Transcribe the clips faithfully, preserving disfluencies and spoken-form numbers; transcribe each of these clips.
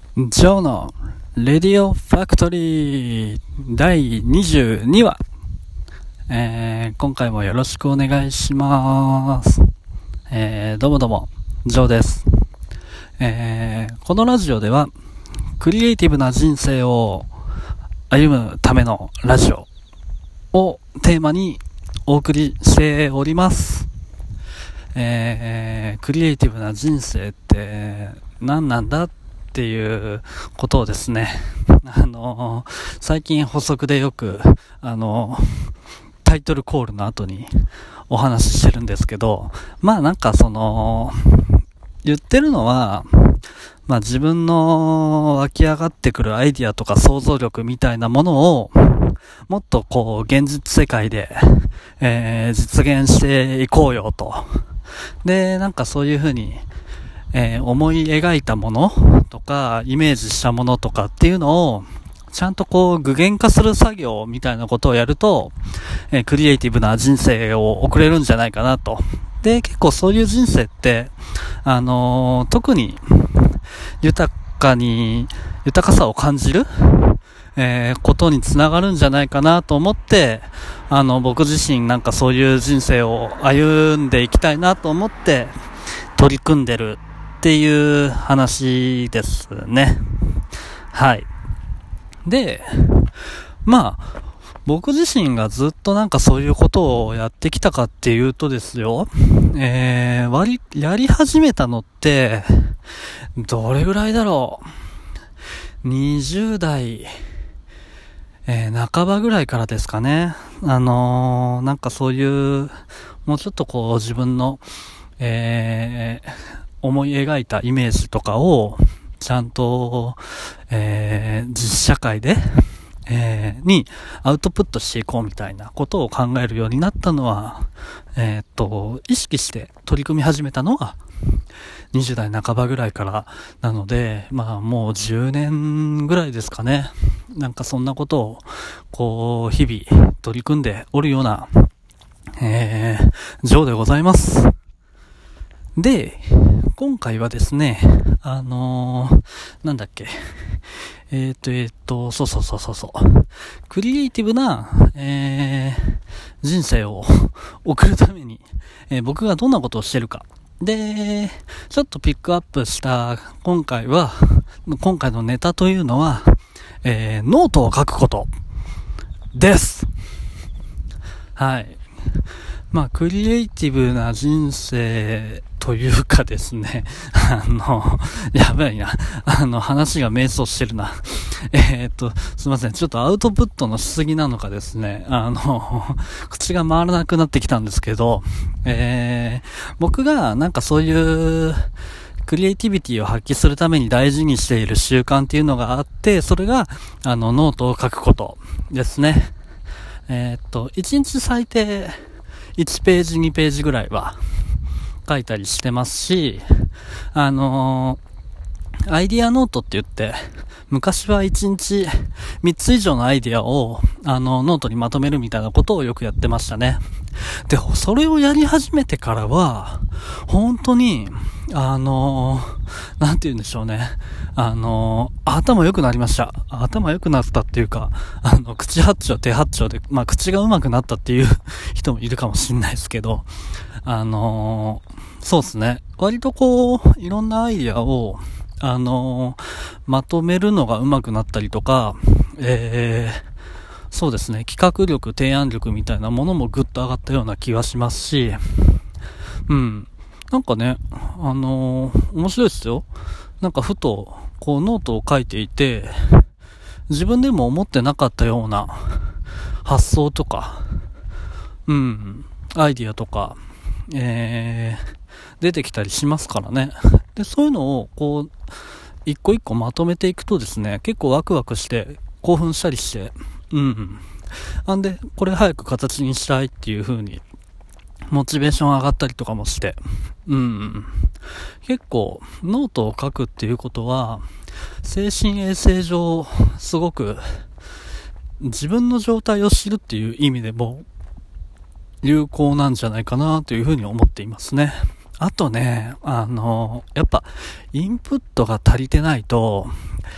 ジョーのレディオファクトリーだいにじゅうにわ、えー、今回もよろしくお願いします。えー、どうもどうもジョーです。えー、このラジオではクリエイティブな人生を歩むためのラジオをテーマにお送りしております。えー、クリエイティブな人生って何なんだっていうことをですね、あのー、最近補足でよくあのー、タイトルコールの後にお話ししてるんですけど、まあなんかその言ってるのは、まあ自分の湧き上がってくるアイディアとか想像力みたいなものをもっとこう現実世界で、えー、実現していこうよと。で、なんかそういうふうに、えー、思い描いたものとかイメージしたものとかっていうのをちゃんとこう具現化する作業みたいなことをやると、えー、クリエイティブな人生を送れるんじゃないかなと。で、結構そういう人生ってあのー、特に豊かに豊かさを感じる、えー、ことにつながるんじゃないかなと思って、あの僕自身なんかそういう人生を歩んでいきたいなと思って取り組んでるっていう話ですね。はい。で、まあ僕自身がずっとなんかそういうことをやってきたかっていうとですよ、えー、割りやり始めたのってどれぐらいだろう、にじゅう代、えー、半ばぐらいからですかね。あのー、なんかそういうもうちょっとこう自分の、えー思い描いたイメージとかをちゃんと、えー、実社会で、えー、にアウトプットしていこうみたいなことを考えるようになったのは、えー、っと意識して取り組み始めたのはにじゅう代半ばぐらいからなので、まあもうじゅうねんぐらいですかね。なんかそんなことをこう日々取り組んでおるような、えー、ジョーでございます。で、今回はですね、あのー、なんだっけ、えーと、えーと、そうそうそうそうそう、クリエイティブな、えー、人生を送るために、えー、僕がどんなことをしてるか。で、ちょっとピックアップした今回は、今回のネタというのは、えー、ノートを書くことです。はい。まあ、クリエイティブな人生というかですね、あの、やばいな、あの、話が迷走してるな。えーっと、すいません、ちょっとアウトプットのしすぎなのかですね、あの、口が回らなくなってきたんですけど、えー、僕がなんかそういう、クリエイティビティを発揮するために大事にしている習慣っていうのがあって、それが、あの、ノートを書くことですね。えーっと、いちにち最低、いちページにページぐらいは書いたりしてますし、あのー、アイディアノートって言って昔はいちにちみっつ以上のアイディアをあのノートにまとめるみたいなことをよくやってましたね。で、それをやり始めてからは本当にあのー、なんて言うんでしょうね、あのー、頭良くなりました。頭良くなったっていうか、あの口八丁手八丁で、まあ口が上手くなったっていう人もいるかもしれないですけど、あのー、そうですね、割とこういろんなアイディアをあのー、まとめるのが上手くなったりとか、えー、そうですね、企画力、提案力みたいなものもぐっと上がったような気がしますし、うん、なんかね、あのー、面白いですよ。なんかふとこうノートを書いていて、自分でも思ってなかったような発想とか、うん、アイディアとか、えー、出てきたりしますからね。で、そういうのをこう一個一個まとめていくとですね、結構ワクワクして興奮したりして、うん、あんでこれ早く形にしたいっていう風にモチベーション上がったりとかもして、うん、結構ノートを書くっていうことは精神衛生上すごく自分の状態を知るっていう意味でも有効なんじゃないかなというふうに思っていますね。あとね、あのやっぱインプットが足りてないと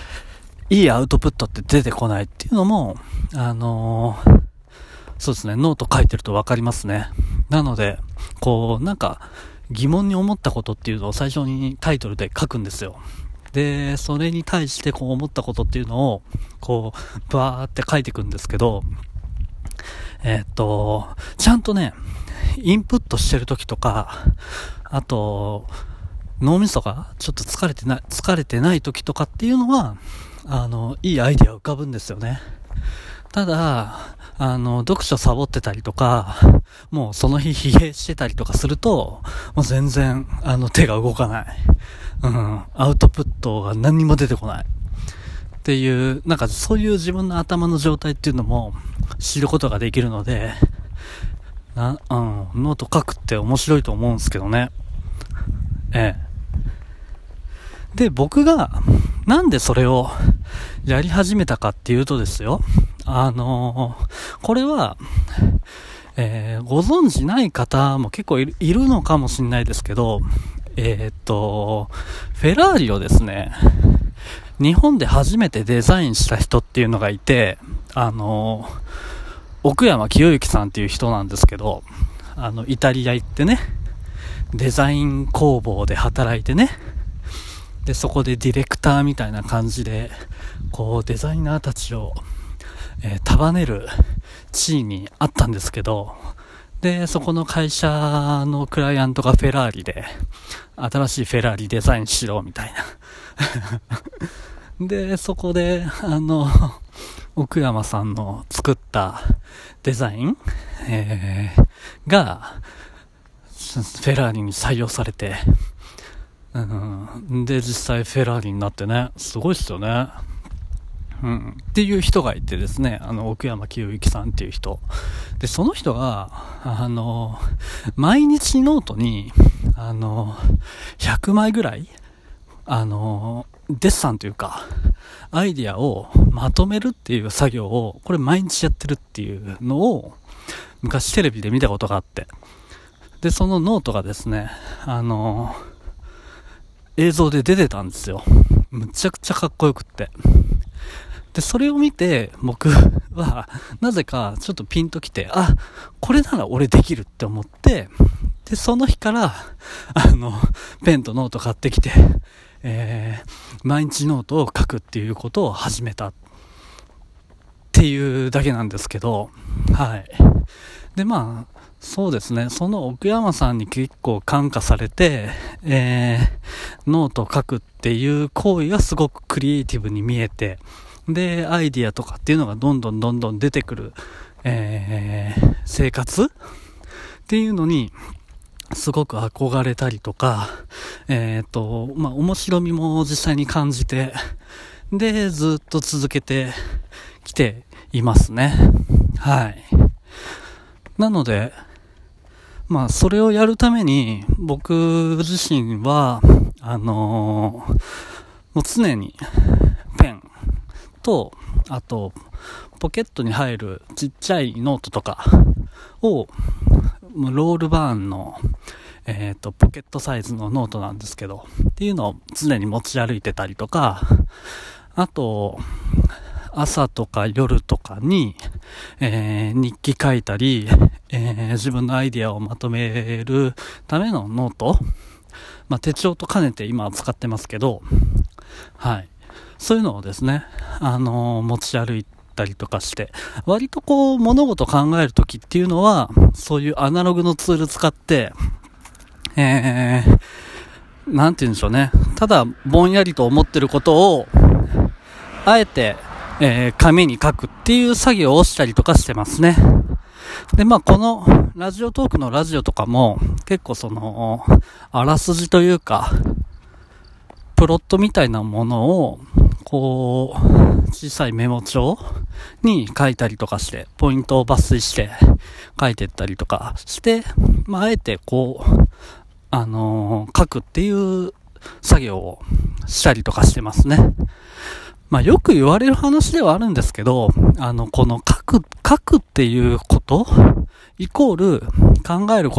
いいアウトプットって出てこないっていうのも、あのー、そうですね、ノート書いてるとわかりますね。なので、こう、なんか、疑問に思ったことっていうのを最初にタイトルで書くんですよ。で、それに対してこう思ったことっていうのを、こう、バーって書いていくんですけど、えーっと、ちゃんとね、インプットしてる時とか、あと、脳みそがちょっと疲れてない、疲れてない時とかっていうのは、あの、いいアイディア浮かぶんですよね。ただ、あの、読書サボってたりとか、もうその日疲弊してたりとかすると、もう全然、あの、手が動かない。うん、アウトプットが何にも出てこない。っていう、なんかそういう自分の頭の状態っていうのも知ることができるので、な、うん、ノート書くって面白いと思うんですけどね。ええ。で、僕が、なんでそれをやり始めたかっていうとですよ、あのー、これは、えー、ご存知ない方も結構いる、いるのかもしれないですけど、えー、っと、フェラーリをですね、日本で初めてデザインした人っていうのがいて、あのー、奥山清之さんっていう人なんですけど、あの、イタリア行ってね、デザイン工房で働いてね、で、そこでディレクターみたいな感じで、こう、デザイナーたちを、えー、束ねる地位にあったんですけど、で、そこの会社のクライアントがフェラーリで、新しいフェラーリデザインしろ、みたいな。で、そこで、あの、奥山さんの作ったデザイン、えー、が、フェラーリに採用されて、うん、で、実際フェラーリになってね、すごいっすよね。うん、っていう人がいてですね、あの、奥山清之さんっていう人。で、その人が、あの、毎日ノートに、あの、ひゃくまいぐらい、あの、デッサンというか、アイディアをまとめるっていう作業を、これ毎日やってるっていうのを、昔テレビで見たことがあって。で、そのノートがですね、あの、映像で出てたんですよ。むちゃくちゃかっこよくって。で、それを見て、僕は、なぜかちょっとピンときて、あ、これなら俺できるって思って、で、その日から、あの、ペンとノート買ってきて、えー、毎日ノートを書くっていうことを始めたっていうだけなんですけど、はい。で、まあ、そうですね、その奥山さんに結構感化されて、えー、ノートを書くっていう行為がすごくクリエイティブに見えて、で、アイディアとかっていうのがどんどんどんどん出てくる、えー、生活っていうのに、すごく憧れたりとか、えっと、まあ、面白みも実際に感じて、で、ずっと続けてきていますね。はい。なので、まあ、それをやるために、僕自身は、あのー、もう常に、ペンと、あと、ポケットに入るちっちゃいノートとかを、ロールバーンの、えっと、ポケットサイズのノートなんですけど、っていうのを常に持ち歩いてたりとか、あと、朝とか夜とかに、えー、日記書いたり、えー、自分のアイディアをまとめるためのノート、まあ、手帳と兼ねて今は使ってますけど、はい。そういうのをですね、あのー、持ち歩いたりとかして、割とこう、物事を考えるときっていうのは、そういうアナログのツール使って、えー、なんて言うんでしょうね。ただ、ぼんやりと思ってることを、あえて、えー、紙に書くっていう作業をしたりとかしてますね。で、まあ、このラジオトークのラジオとかも結構その、あらすじというか、プロットみたいなものを、こう、小さいメモ帳に書いたりとかして、ポイントを抜粋して書いてったりとかして、まあ、あえてこう、あのー、書くっていう作業をしたりとかしてますね。まあよく言われる話ではあるんですけど、あの、この書く、書くっていうことイコール考えることっ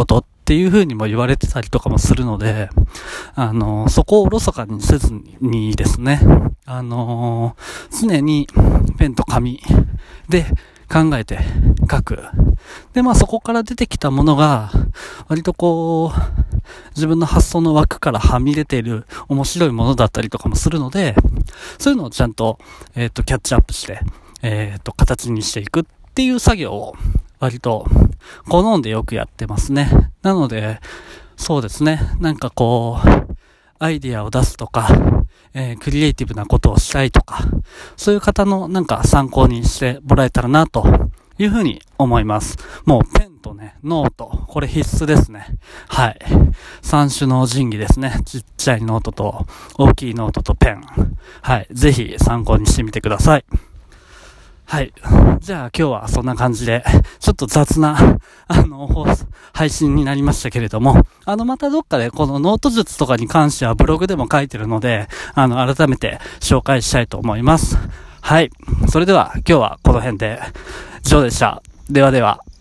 っていう風にも言われてたりとかもするので、あの、そこをおろそかにせずにですね、あの、常にペンと紙で考えて書く。で、まあそこから出てきたものが、割とこう、自分の発想の枠からはみ出ている面白いものだったりとかもするので、そういうのをちゃんと、えっと、キャッチアップして、えっと、形にしていくっていう作業を、割と、好んでよくやってますね。なので、そうですね、なんかこう、アイディアを出すとか、えー、クリエイティブなことをしたいとか、そういう方のなんか参考にしてもらえたらなというふうに思います。もうペンとね、ノート、これ必須ですね。はい。三種の神器ですね。ちっちゃいノートと大きいノートとペン。はい。ぜひ参考にしてみてください。はい。じゃあ今日はそんな感じで、ちょっと雑な、あの、配信になりましたけれども、あの、またどっかでこのノート術とかに関してはブログでも書いてるので、あの、改めて紹介したいと思います。はい。それでは今日はこの辺で以上でした。ではでは。